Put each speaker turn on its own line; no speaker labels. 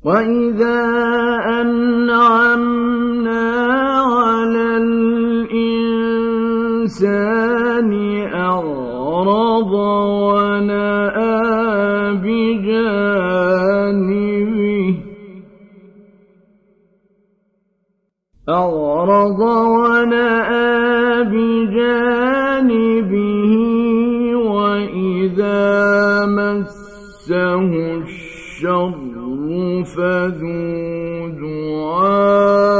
وَإِذَا أَنْعَمْنَا عَلَى الْإِنسَانِ أَعْرَضَ وَنَأَىٰ بِجَانِبِهِ وَإِذَا مَسَّهُ الشَّرُّ فَذُو دُعَاءٍ